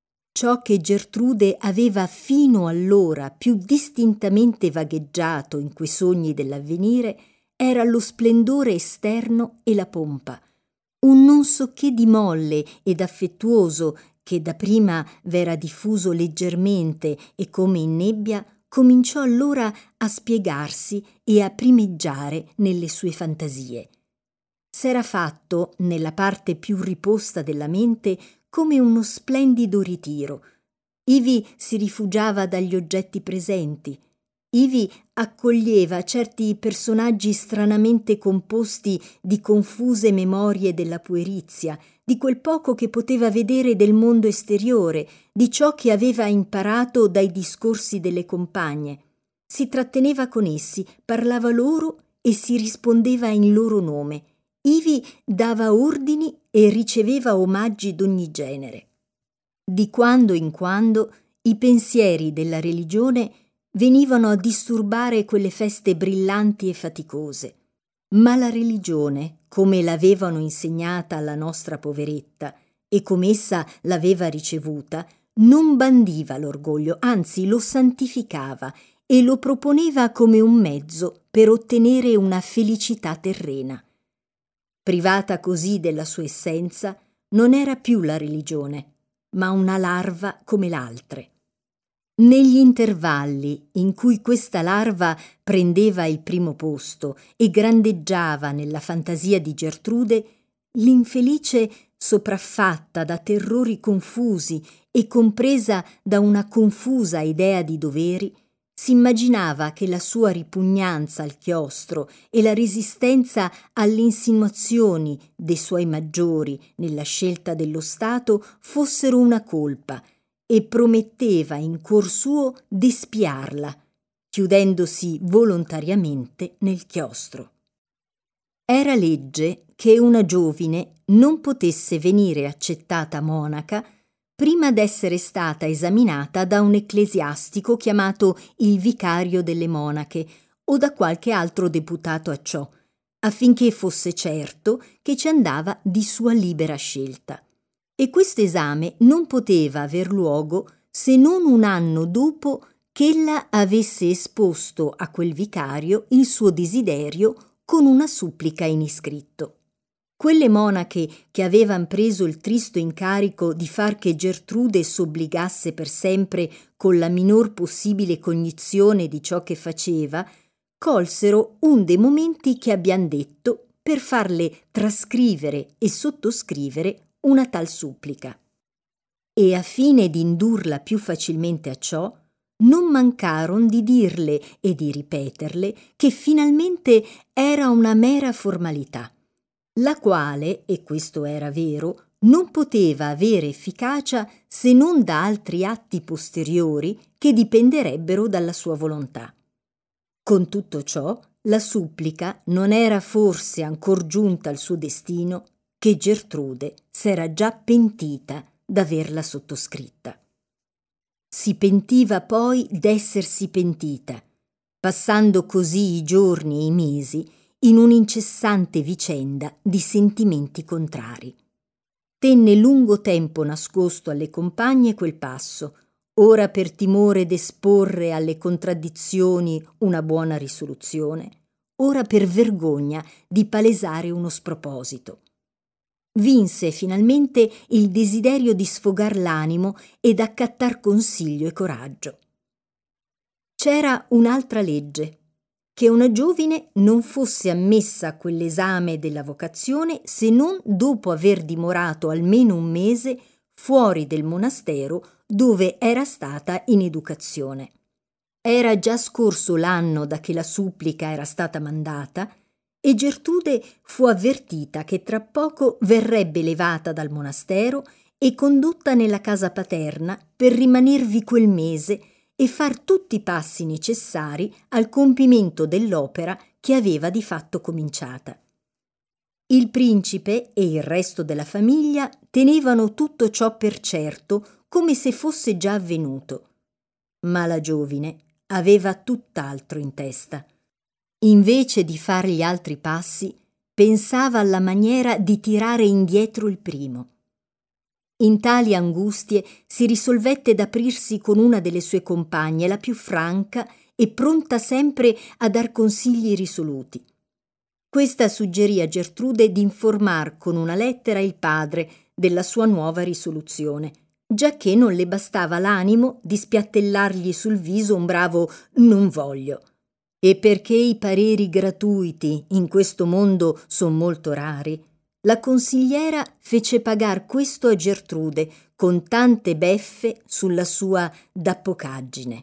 Ciò che Gertrude aveva fino allora più distintamente vagheggiato in quei sogni dell'avvenire era lo splendore esterno e la pompa, un non so che di molle ed affettuoso che dapprima v'era diffuso leggermente e come in nebbia, cominciò allora a spiegarsi e a primeggiare nelle sue fantasie. S'era fatto, nella parte più riposta della mente, come uno splendido ritiro. Ivi si rifugiava dagli oggetti presenti, ivi accoglieva certi personaggi stranamente composti di confuse memorie della puerizia, di quel poco che poteva vedere del mondo esteriore, di ciò che aveva imparato dai discorsi delle compagne. Si tratteneva con essi, parlava loro e si rispondeva in loro nome. Ivi dava ordini e riceveva omaggi d'ogni genere. Di quando in quando i pensieri della religione venivano a disturbare quelle feste brillanti e faticose. Ma la religione, come l'avevano insegnata alla nostra poveretta e come essa l'aveva ricevuta, non bandiva l'orgoglio, anzi lo santificava e lo proponeva come un mezzo per ottenere una felicità terrena. Privata così della sua essenza, non era più la religione, ma una larva come l'altre. Negli intervalli in cui questa larva prendeva il primo posto e grandeggiava nella fantasia di Gertrude, l'infelice, sopraffatta da terrori confusi e compresa da una confusa idea di doveri, si immaginava che la sua ripugnanza al chiostro e la resistenza alle insinuazioni dei suoi maggiori nella scelta dello Stato fossero una colpa, e prometteva in cuor suo d'espiarla, chiudendosi volontariamente nel chiostro. Era legge che una giovine non potesse venire accettata monaca prima d'essere stata esaminata da un ecclesiastico chiamato il vicario delle monache o da qualche altro deputato a ciò, affinché fosse certo che ci andava di sua libera scelta. E questo esame non poteva aver luogo se non un anno dopo ch'ella avesse esposto a quel vicario il suo desiderio con una supplica in iscritto. Quelle monache che avevan preso il tristo incarico di far che Gertrude s'obbligasse per sempre con la minor possibile cognizione di ciò che faceva, colsero un dei momenti che abbiam detto per farle trascrivere e sottoscrivere una tal supplica. E a fine di indurla più facilmente a ciò, non mancaron di dirle e di ripeterle che finalmente era una mera formalità, la quale, e questo era vero, non poteva avere efficacia se non da altri atti posteriori che dipenderebbero dalla sua volontà. Con tutto ciò, la supplica non era forse ancor giunta al suo destino che Gertrude s'era già pentita d'averla sottoscritta. Si pentiva poi d'essersi pentita, passando così i giorni e i mesi in un'incessante vicenda di sentimenti contrari. Tenne lungo tempo nascosto alle compagne quel passo, ora per timore d'esporre alle contraddizioni una buona risoluzione, ora per vergogna di palesare uno sproposito. Vinse finalmente il desiderio di sfogar l'animo e d'accattar consiglio e coraggio. C'era un'altra legge, che una giovine non fosse ammessa a quell'esame della vocazione se non dopo aver dimorato almeno un mese fuori del monastero dove era stata in educazione. Era già scorso l'anno da che la supplica era stata mandata e Gertrude fu avvertita che tra poco verrebbe levata dal monastero e condotta nella casa paterna per rimanervi quel mese e far tutti i passi necessari al compimento dell'opera che aveva di fatto cominciata. Il principe e il resto della famiglia tenevano tutto ciò per certo come se fosse già avvenuto, ma la giovine aveva tutt'altro in testa. Invece di far gli altri passi, pensava alla maniera di tirare indietro il primo. In tali angustie si risolvette d'aprirsi con una delle sue compagne, la più franca e pronta sempre a dar consigli risoluti. Questa suggerì a Gertrude di informar con una lettera il padre della sua nuova risoluzione, giacché non le bastava l'animo di spiattellargli sul viso un bravo «non voglio». E perché i pareri gratuiti in questo mondo son molto rari, la consigliera fece pagar questo a Gertrude con tante beffe sulla sua dappocaggine.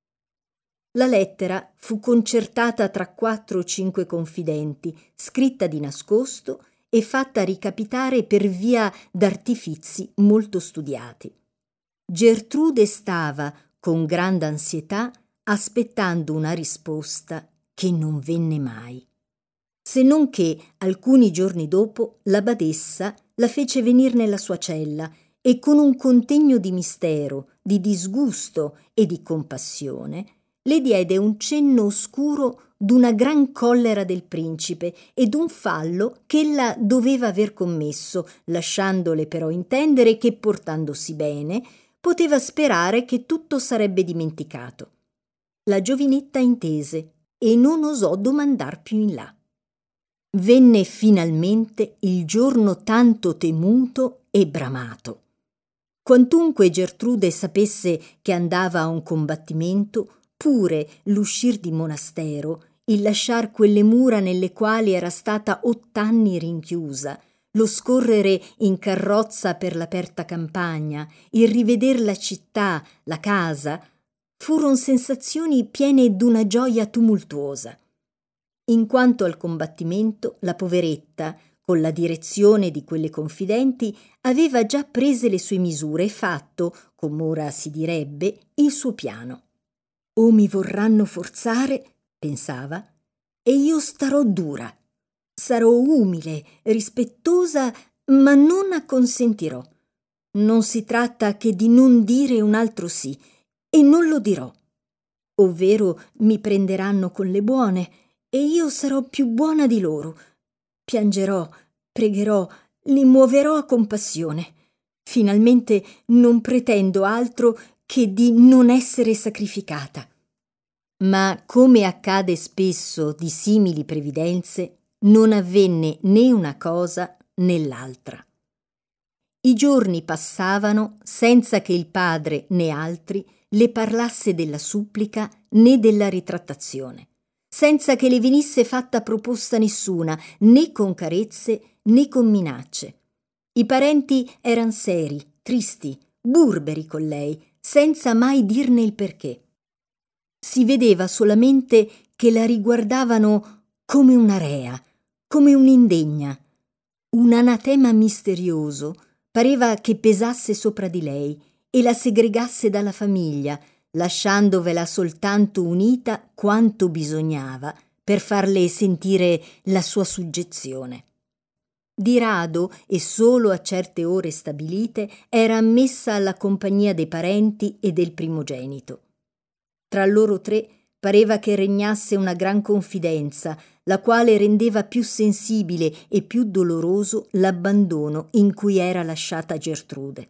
La lettera fu concertata tra quattro o cinque confidenti, scritta di nascosto e fatta ricapitare per via d'artifizi molto studiati. Gertrude stava, con grande ansietà, aspettando una risposta che non venne mai. Se non che alcuni giorni dopo la badessa la fece venir nella sua cella e con un contegno di mistero, di disgusto e di compassione le diede un cenno oscuro d'una gran collera del principe e d'un fallo ch'ella doveva aver commesso, lasciandole però intendere che, portandosi bene, poteva sperare che tutto sarebbe dimenticato. La giovinetta intese e non osò domandar più in là. Venne finalmente il giorno tanto temuto e bramato. Quantunque Gertrude sapesse che andava a un combattimento, pure l'uscir di monastero, il lasciar quelle mura nelle quali era stata ott'anni rinchiusa, lo scorrere in carrozza per l'aperta campagna, il riveder la città, la casa, furon sensazioni piene d'una gioia tumultuosa. In quanto al combattimento, la poveretta, con la direzione di quelle confidenti, aveva già prese le sue misure e fatto, come ora si direbbe, il suo piano. «O mi vorranno forzare», pensava, «e io starò dura. Sarò umile, rispettosa, ma non acconsentirò. Non si tratta che di non dire un altro sì, e non lo dirò. Ovvero mi prenderanno con le buone, e io sarò più buona di loro. Piangerò, pregherò, li muoverò a compassione. Finalmente non pretendo altro che di non essere sacrificata». Ma, come accade spesso di simili previdenze, non avvenne né una cosa né l'altra. I giorni passavano senza che il padre né altri le parlasse della supplica né della ritrattazione, senza che le venisse fatta proposta nessuna, né con carezze né con minacce. I parenti eran seri, tristi, burberi con lei, senza mai dirne il perché. Si vedeva solamente che la riguardavano come una rea, come un'indegna. Un anatema misterioso pareva che pesasse sopra di lei e la segregasse dalla famiglia, lasciandovela soltanto unita quanto bisognava per farle sentire la sua suggezione. Di rado e solo a certe ore stabilite era ammessa alla compagnia dei parenti e del primogenito. Tra loro tre pareva che regnasse una gran confidenza, la quale rendeva più sensibile e più doloroso l'abbandono in cui era lasciata Gertrude.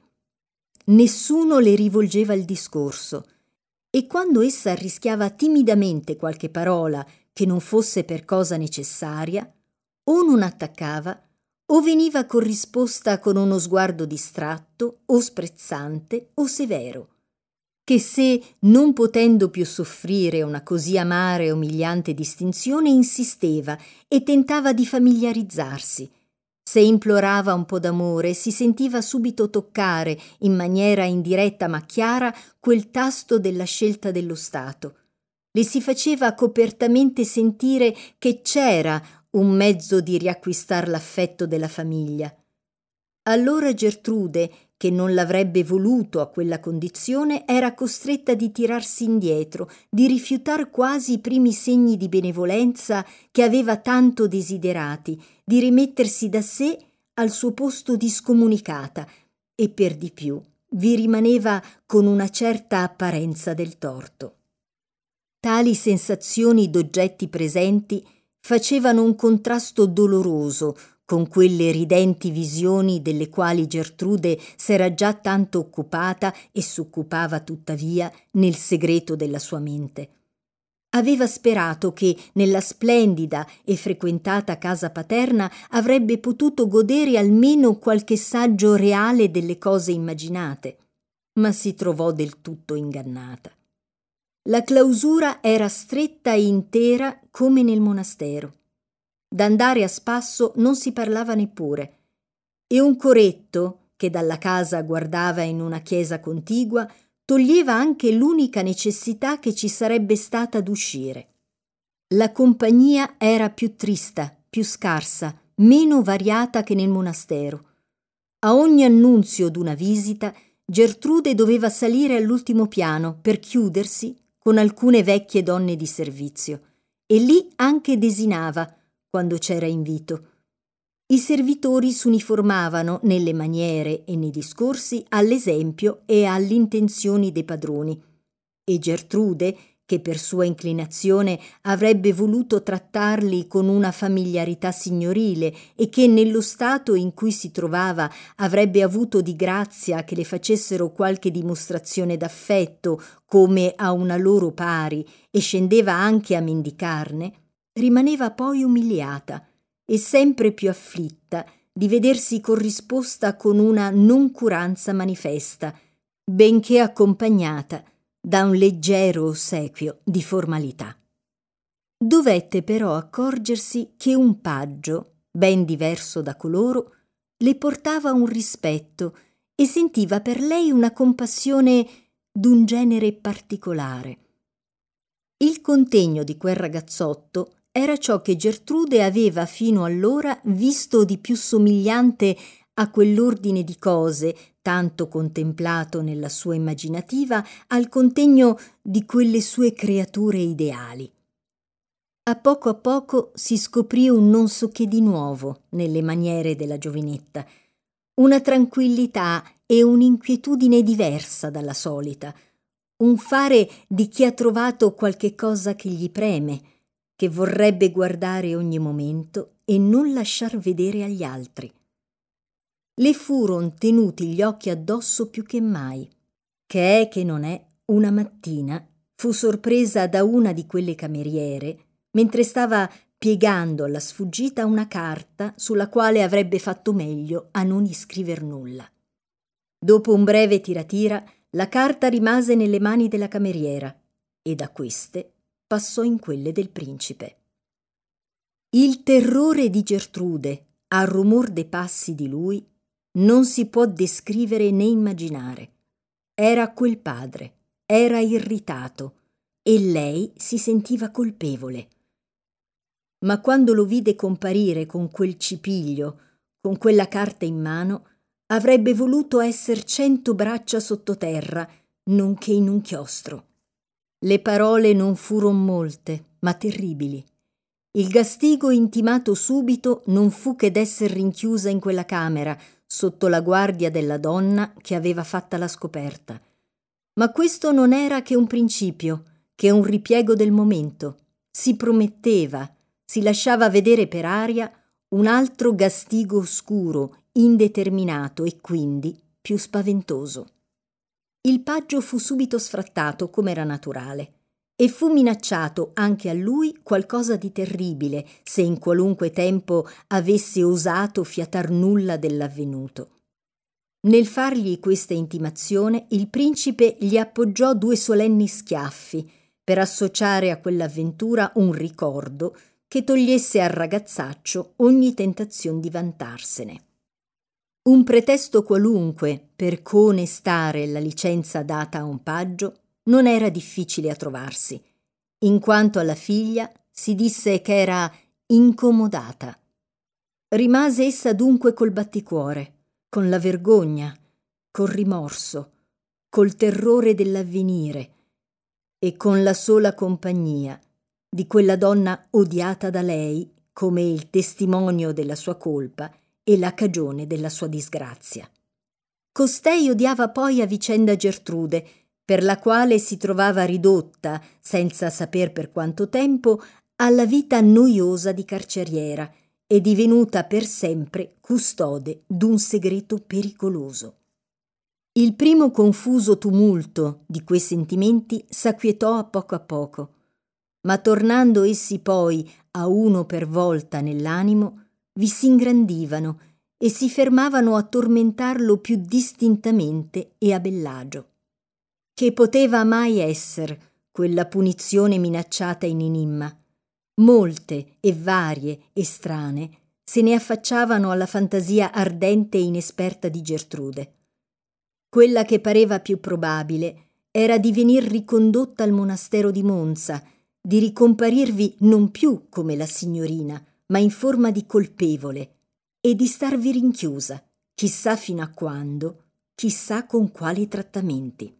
Nessuno le rivolgeva il discorso, e quando essa arrischiava timidamente qualche parola che non fosse per cosa necessaria, o non attaccava, o veniva corrisposta con uno sguardo distratto, o sprezzante, o severo, che se, non potendo più soffrire una così amara e umiliante distinzione, insisteva e tentava di familiarizzarsi. Se implorava un po' d'amore, si sentiva subito toccare, in maniera indiretta ma chiara, quel tasto della scelta dello Stato. Le si faceva copertamente sentire che c'era un mezzo di riacquistar l'affetto della famiglia. Allora Gertrude, che non l'avrebbe voluto a quella condizione, era costretta di tirarsi indietro, di rifiutar quasi i primi segni di benevolenza che aveva tanto desiderati, di rimettersi da sé al suo posto di scomunicata, e per di più vi rimaneva con una certa apparenza del torto. Tali sensazioni d'oggetti presenti facevano un contrasto doloroso con quelle ridenti visioni delle quali Gertrude s'era già tanto occupata e s'occupava tuttavia nel segreto della sua mente. Aveva sperato che nella splendida e frequentata casa paterna avrebbe potuto godere almeno qualche saggio reale delle cose immaginate, ma si trovò del tutto ingannata. La clausura era stretta e intera come nel monastero. D'andare a spasso non si parlava neppure, e un coretto, che dalla casa guardava in una chiesa contigua, toglieva anche l'unica necessità che ci sarebbe stata d'uscire. La compagnia era più trista, più scarsa, meno variata che nel monastero. A ogni annunzio d'una visita, Gertrude doveva salire all'ultimo piano per chiudersi con alcune vecchie donne di servizio, e lì anche desinava quando c'era invito. I servitori s'uniformavano nelle maniere e nei discorsi all'esempio e alle intenzioni dei padroni, e Gertrude, che per sua inclinazione avrebbe voluto trattarli con una familiarità signorile e che nello stato in cui si trovava avrebbe avuto di grazia che le facessero qualche dimostrazione d'affetto come a una loro pari e scendeva anche a mendicarne, rimaneva poi umiliata e sempre più afflitta di vedersi corrisposta con una noncuranza manifesta, benché accompagnata da un leggero ossequio di formalità. Dovette però accorgersi che un paggio, ben diverso da coloro, le portava un rispetto e sentiva per lei una compassione d'un genere particolare. Il contegno di quel ragazzotto era ciò che Gertrude aveva fino allora visto di più somigliante a quell'ordine di cose, tanto contemplato nella sua immaginativa, al contegno di quelle sue creature ideali. A poco a poco si scoprì un non so che di nuovo nelle maniere della giovinetta, una tranquillità e un'inquietudine diversa dalla solita, un fare di chi ha trovato qualche cosa che gli preme, che vorrebbe guardare ogni momento e non lasciar vedere agli altri. Le furon tenuti gli occhi addosso più che mai, che è che non è, una mattina fu sorpresa da una di quelle cameriere mentre stava piegando alla sfuggita una carta sulla quale avrebbe fatto meglio a non iscriver nulla. Dopo un breve tiratira, la carta rimase nelle mani della cameriera e da queste passò in quelle del principe. Il terrore di Gertrude al rumor dei passi di lui non si può descrivere né immaginare. Era quel padre, era irritato e lei si sentiva colpevole. Ma quando lo vide comparire con quel cipiglio, con quella carta in mano, avrebbe voluto esser cento braccia sottoterra, nonché in un chiostro. Le parole non furon molte, ma terribili. Il gastigo intimato subito non fu che d'esser rinchiusa in quella camera, sotto la guardia della donna che aveva fatta la scoperta. Ma questo non era che un principio, che un ripiego del momento. Si prometteva, si lasciava vedere per aria un altro gastigo oscuro, indeterminato e quindi più spaventoso. Il paggio fu subito sfrattato, come era naturale, e fu minacciato anche a lui qualcosa di terribile se in qualunque tempo avesse osato fiatar nulla dell'avvenuto. Nel fargli questa intimazione, il principe gli appoggiò due solenni schiaffi per associare a quell'avventura un ricordo che togliesse al ragazzaccio ogni tentazione di vantarsene. Un pretesto qualunque per coonestare la licenza data a un paggio non era difficile a trovarsi. In quanto alla figlia, si disse che era incomodata. Rimase essa dunque col batticuore, con la vergogna, col rimorso, col terrore dell'avvenire e con la sola compagnia di quella donna odiata da lei come il testimonio della sua colpa e la cagione della sua disgrazia. Costei odiava poi a vicenda Gertrude, per la quale si trovava ridotta, senza saper per quanto tempo, alla vita noiosa di carceriera e divenuta per sempre custode d'un segreto pericoloso. Il primo confuso tumulto di quei sentimenti s'acquietò a poco a poco, ma tornando essi poi a uno per volta nell'animo, vi s'ingrandivano e si fermavano a tormentarlo più distintamente e a bellagio. Che poteva mai esser quella punizione minacciata in enimma? Molte e varie e strane se ne affacciavano alla fantasia ardente e inesperta di Gertrude. Quella che pareva più probabile era di venir ricondotta al monastero di Monza, di ricomparirvi non più come la signorina, ma in forma di colpevole, e di starvi rinchiusa, chissà fino a quando, chissà con quali trattamenti.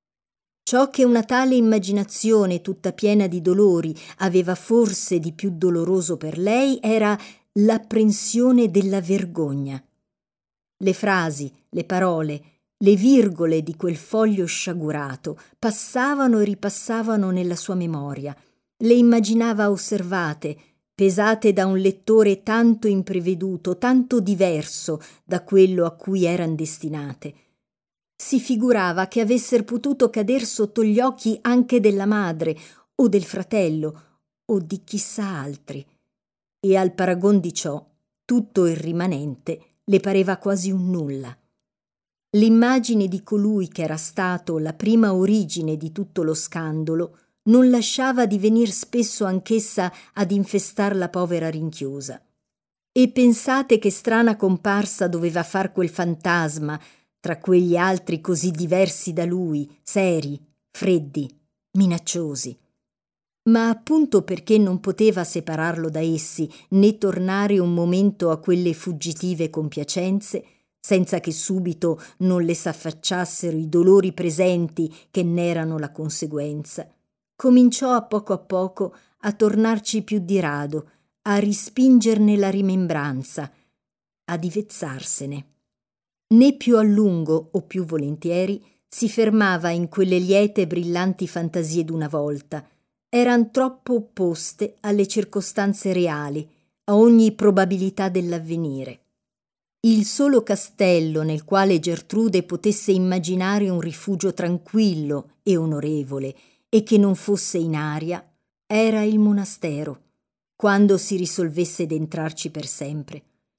Ciò che una tale immaginazione tutta piena di dolori aveva forse di più doloroso per lei era l'apprensione della vergogna. Le frasi, le parole, le virgole di quel foglio sciagurato passavano e ripassavano nella sua memoria, le immaginava osservate, pesate da un lettore tanto impreveduto, tanto diverso da quello a cui eran destinate. Si figurava che avesser potuto cader sotto gli occhi anche della madre o del fratello o di chissà altri, e al paragon di ciò tutto il rimanente le pareva quasi un nulla. L'immagine di colui che era stato la prima origine di tutto lo scandalo non lasciava di venir spesso anch'essa ad infestar la povera rinchiusa. E pensate che strana comparsa doveva far quel fantasma tra quegli altri così diversi da lui, seri, freddi, minacciosi. Ma appunto perché non poteva separarlo da essi né tornare un momento a quelle fuggitive compiacenze, senza che subito non le s'affacciassero i dolori presenti che n'erano la conseguenza, cominciò a poco a poco a tornarci più di rado, a rispingerne la rimembranza, a divezzarsene. Né più a lungo o più volentieri si fermava in quelle liete e brillanti fantasie d'una volta. Eran troppo opposte alle circostanze reali, a ogni probabilità dell'avvenire. Il solo castello nel quale Gertrude potesse immaginare un rifugio tranquillo e onorevole e che non fosse in aria era il monastero, quando si risolvesse d'entrarci per sempre.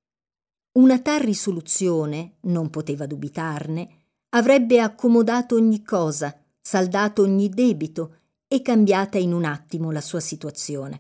Una tal risoluzione, non poteva dubitarne, avrebbe accomodato ogni cosa, saldato ogni debito e cambiata in un attimo la sua situazione.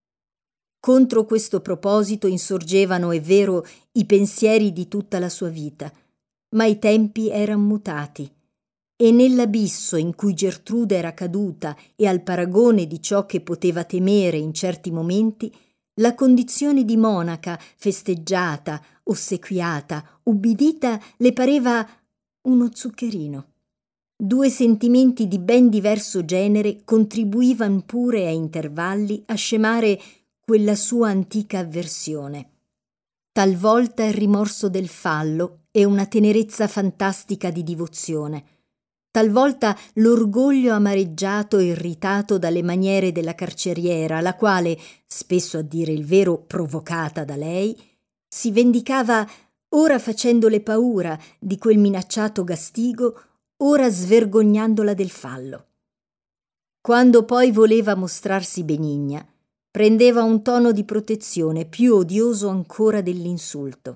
Contro questo proposito insorgevano, è vero, i pensieri di tutta la sua vita, ma i tempi eran mutati e nell'abisso in cui Gertrude era caduta e al paragone di ciò che poteva temere in certi momenti, la condizione di monaca, festeggiata, ossequiata, ubbidita, le pareva uno zuccherino. Due sentimenti di ben diverso genere contribuivan pure a intervalli a scemare quella sua antica avversione. Talvolta il rimorso del fallo e una tenerezza fantastica di divozione, talvolta l'orgoglio amareggiato e irritato dalle maniere della carceriera, la quale, spesso a dire il vero provocata da lei, si vendicava ora facendole paura di quel minacciato gastigo, ora svergognandola del fallo. Quando poi voleva mostrarsi benigna, prendeva un tono di protezione più odioso ancora dell'insulto.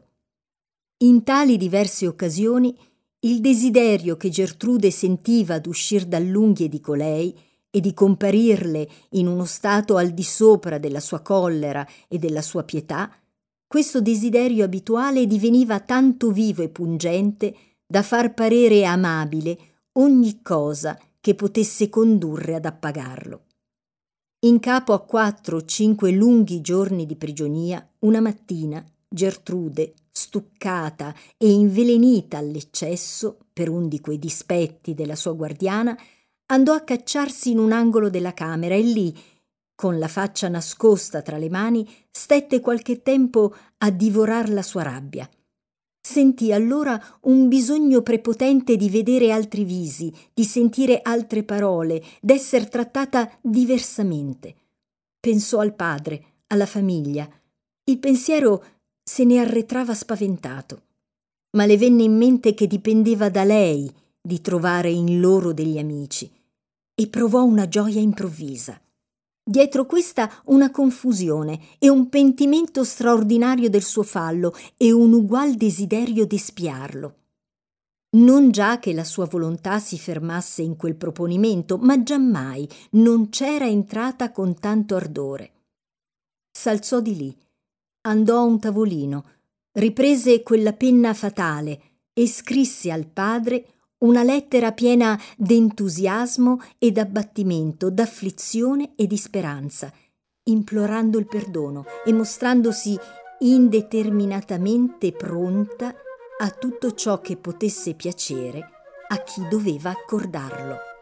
In tali diverse occasioni il desiderio che Gertrude sentiva d'uscir dall'unghie di colei e di comparirle in uno stato al di sopra della sua collera e della sua pietà, questo desiderio abituale diveniva tanto vivo e pungente da far parere amabile ogni cosa che potesse condurre ad appagarlo. In capo a quattro o cinque lunghi giorni di prigionia, una mattina Gertrude, stuccata e invelenita all'eccesso per un di quei dispetti della sua guardiana, andò a cacciarsi in un angolo della camera e lì, con la faccia nascosta tra le mani, stette qualche tempo a divorar la sua rabbia. Sentì allora un bisogno prepotente di vedere altri visi, di sentire altre parole, d'esser trattata diversamente. Pensò al padre, alla famiglia. Il pensiero se ne arretrava spaventato, ma le venne in mente che dipendeva da lei di trovare in loro degli amici e provò una gioia improvvisa. Dietro questa una confusione e un pentimento straordinario del suo fallo e un ugual desiderio d'espiarlo. Non già che la sua volontà si fermasse in quel proponimento, ma giammai non c'era entrata con tanto ardore. S'alzò di lì, andò a un tavolino, riprese quella penna fatale e scrisse al padre una lettera piena d'entusiasmo e d'abbattimento, d'afflizione e di speranza, implorando il perdono e mostrandosi indeterminatamente pronta a tutto ciò che potesse piacere a chi doveva accordarlo.